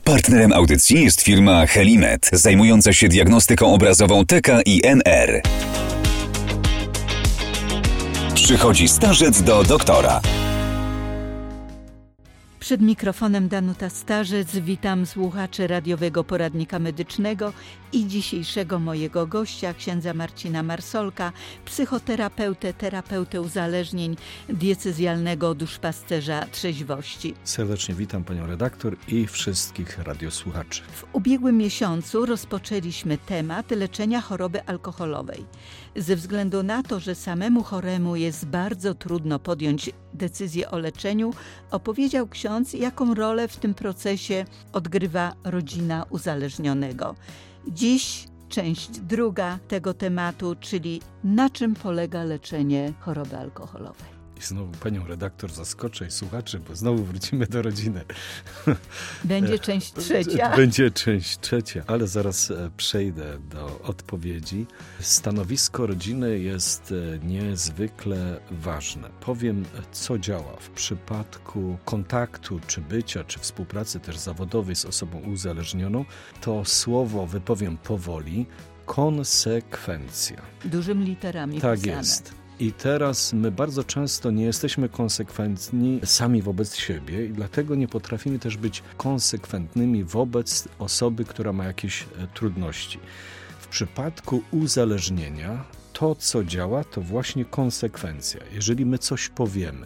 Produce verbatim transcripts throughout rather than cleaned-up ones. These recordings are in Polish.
Partnerem audycji jest firma Helimed, zajmująca się diagnostyką obrazową T K i N R. Przychodzi starzec do doktora. Przed mikrofonem Danuta Starzec. Witam słuchaczy radiowego poradnika medycznego i dzisiejszego mojego gościa, księdza Marcina Marsolka, psychoterapeutę, terapeutę uzależnień, diecezjalnego duszpasterza trzeźwości. Serdecznie witam panią redaktor i wszystkich radiosłuchaczy. W ubiegłym miesiącu rozpoczęliśmy temat leczenia choroby alkoholowej. Ze względu na to, że samemu choremu jest bardzo trudno podjąć decyzję o leczeniu, opowiedział ksiądz, jaką rolę w tym procesie odgrywa rodzina uzależnionego. Dziś część druga tego tematu, czyli na czym polega leczenie choroby alkoholowej. I znowu panią redaktor zaskoczę i słuchaczy, bo znowu wrócimy do rodziny. Będzie część trzecia. Będzie część trzecia, ale zaraz przejdę do odpowiedzi. Stanowisko rodziny jest niezwykle ważne. Powiem, co działa w przypadku kontaktu, czy bycia, czy współpracy też zawodowej z osobą uzależnioną. To słowo wypowiem powoli. Konsekwencja. Dużymi literami tak pisane. Jest. I teraz my bardzo często nie jesteśmy konsekwentni sami wobec siebie i dlatego nie potrafimy też być konsekwentnymi wobec osoby, która ma jakieś trudności. W przypadku uzależnienia to, co działa, to właśnie konsekwencja. Jeżeli my coś powiemy,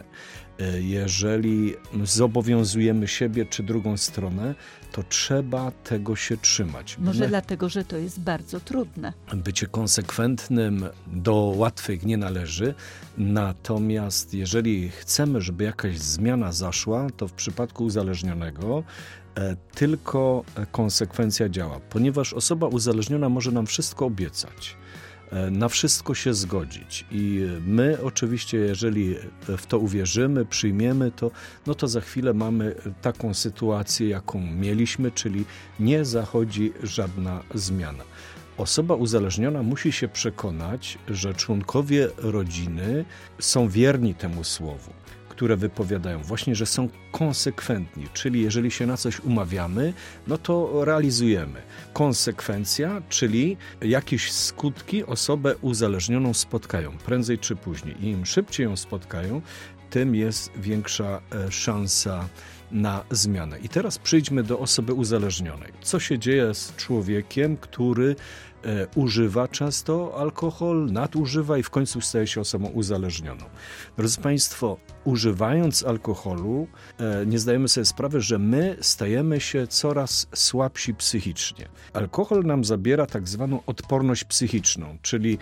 jeżeli zobowiązujemy siebie czy drugą stronę, to trzeba tego się trzymać. Może My... dlatego, że to jest bardzo trudne. Bycie konsekwentnym do łatwych nie należy, natomiast jeżeli chcemy, żeby jakaś zmiana zaszła, to w przypadku uzależnionego e, tylko konsekwencja działa, ponieważ osoba uzależniona może nam wszystko obiecać. Na wszystko się zgodzić i my oczywiście, jeżeli w to uwierzymy, przyjmiemy to, no to za chwilę mamy taką sytuację, jaką mieliśmy, czyli nie zachodzi żadna zmiana. Osoba uzależniona musi się przekonać, że członkowie rodziny są wierni temu słowu, które wypowiadają, właśnie, że są konsekwentni, czyli jeżeli się na coś umawiamy, no to realizujemy. Konsekwencja, czyli jakieś skutki osobę uzależnioną spotkają, prędzej czy później. I im szybciej ją spotkają, tym jest większa szansa na zmianę. I teraz przyjdźmy do osoby uzależnionej. Co się dzieje z człowiekiem, który e, używa często alkohol, nadużywa i w końcu staje się osobą uzależnioną? Drodzy Państwo, używając alkoholu, e, nie zdajemy sobie sprawy, że my stajemy się coraz słabsi psychicznie. Alkohol nam zabiera tak zwaną odporność psychiczną, czyli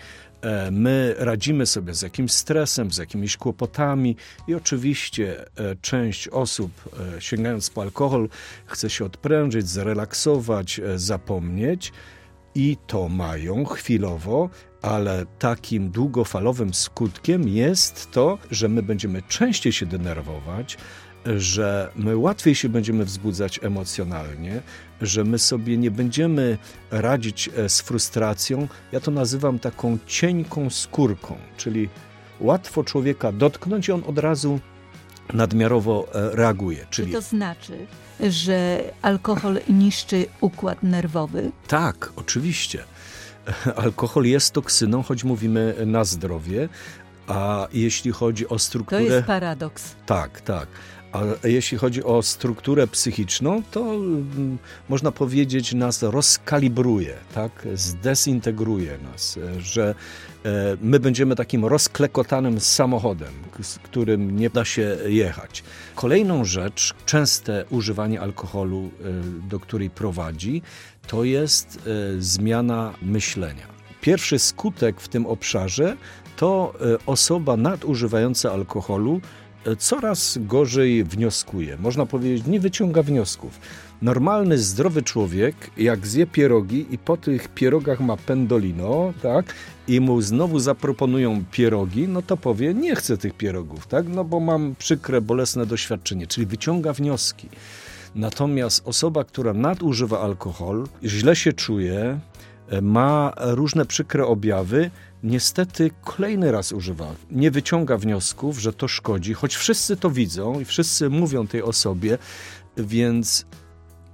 my radzimy sobie z jakimś stresem, z jakimiś kłopotami i oczywiście część osób, sięgając po alkohol, chce się odprężyć, zrelaksować, zapomnieć i to mają chwilowo, ale takim długofalowym skutkiem jest to, że my będziemy częściej się denerwować, że my łatwiej się będziemy wzbudzać emocjonalnie, że my sobie nie będziemy radzić z frustracją. Ja to nazywam taką cienką skórką, czyli łatwo człowieka dotknąć i on od razu nadmiarowo reaguje. Czyli... Czy to znaczy, że alkohol niszczy układ nerwowy? Tak, oczywiście. Alkohol jest toksyną, choć mówimy na zdrowie, a jeśli chodzi o strukturę... To jest paradoks. Tak, tak. A jeśli chodzi o strukturę psychiczną, to mm, można powiedzieć, nas rozkalibruje, tak? Zdezintegruje nas, że e, my będziemy takim rozklekotanym samochodem, z którym nie da się jechać. Kolejną rzecz, częste używanie alkoholu, e, do której prowadzi, to jest e, zmiana myślenia. Pierwszy skutek w tym obszarze to e, osoba nadużywająca alkoholu coraz gorzej wnioskuje. Można powiedzieć, nie wyciąga wniosków. Normalny, zdrowy człowiek, jak zje pierogi i po tych pierogach ma pendolino, tak, i mu znowu zaproponują pierogi, no to powie, nie chcę tych pierogów, tak, no bo mam przykre, bolesne doświadczenie, czyli wyciąga wnioski. Natomiast osoba, która nadużywa alkohol, źle się czuje, ma różne przykre objawy, niestety kolejny raz używa. Nie wyciąga wniosków, że to szkodzi, choć wszyscy to widzą i wszyscy mówią tej osobie, więc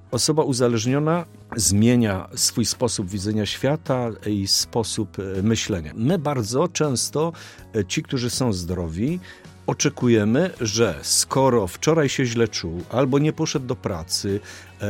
osoba uzależniona zmienia swój sposób widzenia świata i sposób myślenia. My bardzo często, ci, którzy są zdrowi, oczekujemy, że skoro wczoraj się źle czuł, albo nie poszedł do pracy,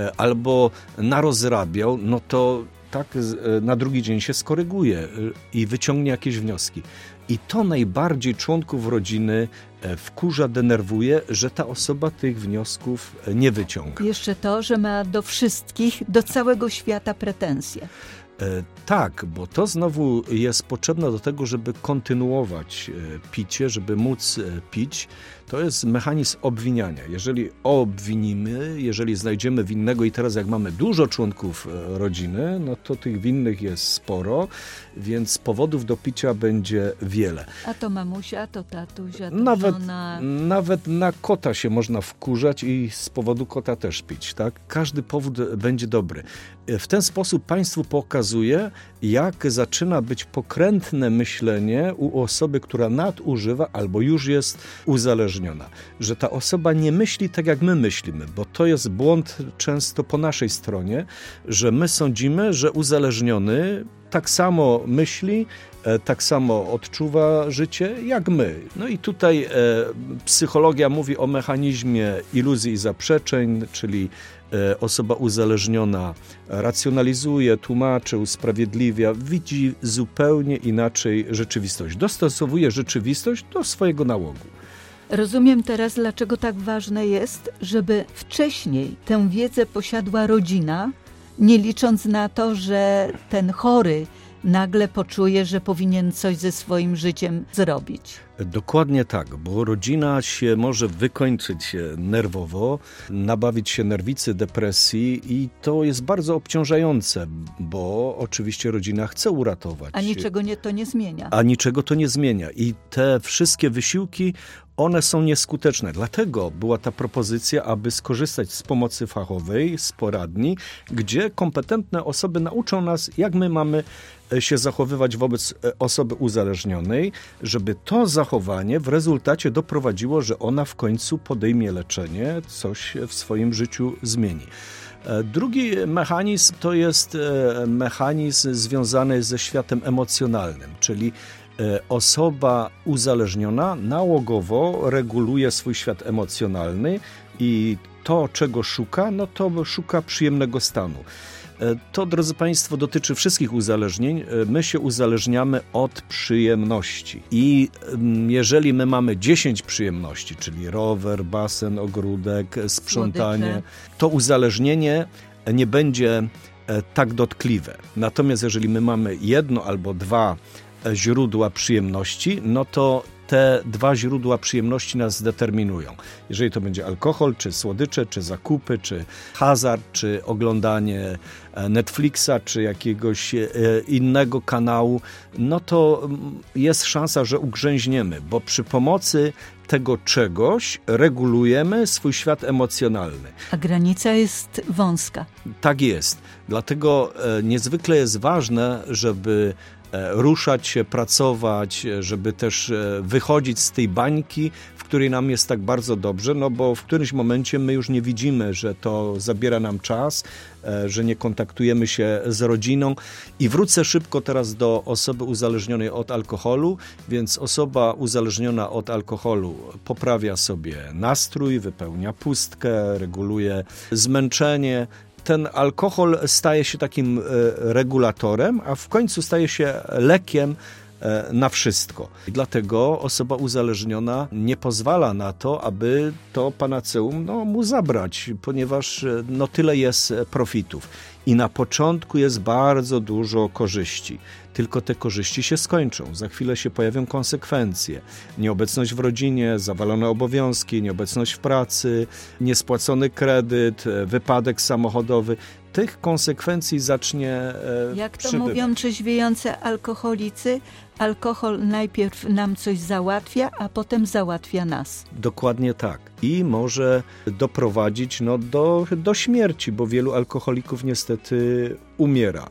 albo narozrabiał, no to tak na drugi dzień się skoryguje i wyciągnie jakieś wnioski. I to najbardziej członków rodziny wkurza, denerwuje, że ta osoba tych wniosków nie wyciąga. Jeszcze to, że ma do wszystkich, do całego świata pretensje. E, tak, bo to znowu jest potrzebne do tego, żeby kontynuować picie, żeby móc pić. To jest mechanizm obwiniania. Jeżeli obwinimy, jeżeli znajdziemy winnego i teraz jak mamy dużo członków rodziny, no to tych winnych jest sporo, więc powodów do picia będzie wiele. A to mamusia, to tatuś, a to nawet, żona. Nawet na kota się można wkurzać i z powodu kota też pić, tak? Każdy powód będzie dobry. W ten sposób państwu pokazuje, jak zaczyna być pokrętne myślenie u osoby, która nadużywa albo już jest uzależniona. Że ta osoba nie myśli tak, jak my myślimy, bo to jest błąd często po naszej stronie, że my sądzimy, że uzależniony tak samo myśli, tak samo odczuwa życie jak my. No i tutaj e, psychologia mówi o mechanizmie iluzji i zaprzeczeń, czyli e, osoba uzależniona racjonalizuje, tłumaczy, usprawiedliwia, widzi zupełnie inaczej rzeczywistość. Dostosowuje rzeczywistość do swojego nałogu. Rozumiem teraz, dlaczego tak ważne jest, żeby wcześniej tę wiedzę posiadła rodzina, nie licząc na to, że ten chory nagle poczuje, że powinien coś ze swoim życiem zrobić. Dokładnie tak, bo rodzina się może wykończyć nerwowo, nabawić się nerwicy, depresji i to jest bardzo obciążające, bo oczywiście rodzina chce uratować. A niczego nie, to nie zmienia. A niczego to nie zmienia i te wszystkie wysiłki, one są nieskuteczne. Dlatego była ta propozycja, aby skorzystać z pomocy fachowej, z poradni, gdzie kompetentne osoby nauczą nas, jak my mamy się zachowywać wobec osoby uzależnionej, żeby to zachowanie w rezultacie doprowadziło, że ona w końcu podejmie leczenie, coś w swoim życiu zmieni. Drugi mechanizm to jest mechanizm związany ze światem emocjonalnym, czyli osoba uzależniona nałogowo reguluje swój świat emocjonalny i to, czego szuka, no to szuka przyjemnego stanu. To, drodzy Państwo, dotyczy wszystkich uzależnień. My się uzależniamy od przyjemności. I jeżeli my mamy dziesięć przyjemności, czyli rower, basen, ogródek, sprzątanie, słodycze, to uzależnienie nie będzie tak dotkliwe. Natomiast jeżeli my mamy jedno albo dwa źródła przyjemności, no to te dwa źródła przyjemności nas determinują. Jeżeli to będzie alkohol, czy słodycze, czy zakupy, czy hazard, czy oglądanie Netflixa, czy jakiegoś innego kanału, no to jest szansa, że ugrzęźniemy, bo przy pomocy tego czegoś regulujemy swój świat emocjonalny. A granica jest wąska. Tak jest. Dlatego niezwykle jest ważne, żeby ruszać się, pracować, żeby też wychodzić z tej bańki, w której nam jest tak bardzo dobrze, no bo w którymś momencie my już nie widzimy, że to zabiera nam czas, że nie kontaktujemy się z rodziną. I wrócę szybko teraz do osoby uzależnionej od alkoholu, więc osoba uzależniona od alkoholu poprawia sobie nastrój, wypełnia pustkę, reguluje zmęczenie. Ten alkohol staje się takim regulatorem, a w końcu staje się lekiem na wszystko. I dlatego osoba uzależniona nie pozwala na to, aby to panaceum no, mu zabrać, ponieważ no, tyle jest profitów. I na początku jest bardzo dużo korzyści. Tylko te korzyści się skończą. Za chwilę się pojawią konsekwencje. Nieobecność w rodzinie, zawalone obowiązki, nieobecność w pracy, niespłacony kredyt, wypadek samochodowy. Tych konsekwencji zacznie e, Jak to przybywać. Mówią trzeźwiejące alkoholicy, alkohol najpierw nam coś załatwia, a potem załatwia nas. Dokładnie tak. I może doprowadzić no, do, do śmierci, bo wielu alkoholików niestety umiera.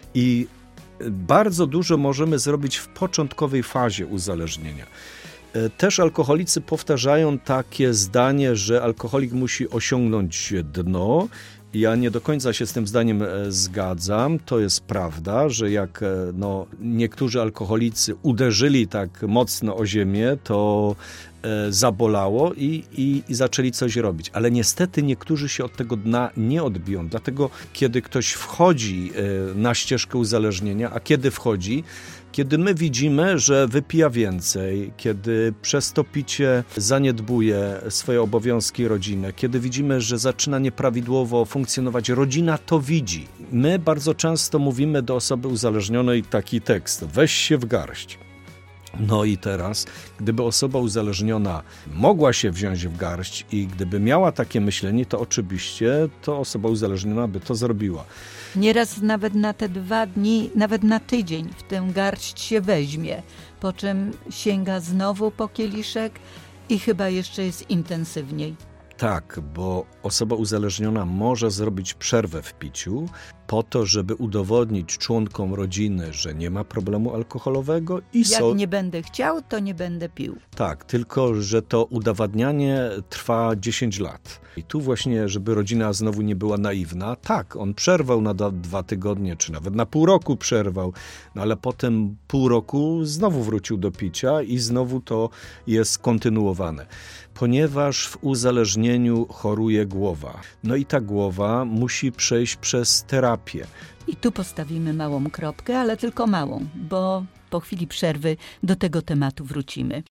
I bardzo dużo możemy zrobić w początkowej fazie uzależnienia. Też alkoholicy powtarzają takie zdanie, że alkoholik musi osiągnąć dno Ja nie do końca się z tym zdaniem zgadzam. To jest prawda, że jak no, niektórzy alkoholicy uderzyli tak mocno o ziemię, to e, zabolało i, i, i zaczęli coś robić. Ale niestety niektórzy się od tego dna nie odbiją. Dlatego kiedy ktoś wchodzi e, na ścieżkę uzależnienia, a kiedy wchodzi, kiedy my widzimy, że wypija więcej, kiedy przez to picie zaniedbuje swoje obowiązki rodzinne, kiedy widzimy, że zaczyna nieprawidłowo funkcjonować, rodzina to widzi. My bardzo często mówimy do osoby uzależnionej taki tekst: weź się w garść. No i teraz, gdyby osoba uzależniona mogła się wziąć w garść i gdyby miała takie myślenie, to oczywiście to osoba uzależniona by to zrobiła. Nieraz nawet na te dwa dni, nawet na tydzień w tę garść się weźmie, po czym sięga znowu po kieliszek i chyba jeszcze jest intensywniej. Tak, bo osoba uzależniona może zrobić przerwę w piciu po to, żeby udowodnić członkom rodziny, że nie ma problemu alkoholowego. I Jak so... nie będę chciał, to nie będę pił. Tak, tylko że to udowadnianie trwa dziesięć lat. I tu właśnie, żeby rodzina znowu nie była naiwna, tak, on przerwał na dwa tygodnie, czy nawet na pół roku przerwał, no ale potem pół roku znowu wrócił do picia i znowu to jest kontynuowane. Ponieważ w uzależnieniu choruje głowa. No i ta głowa musi przejść przez terapię. I tu postawimy małą kropkę, ale tylko małą, bo po chwili przerwy do tego tematu wrócimy.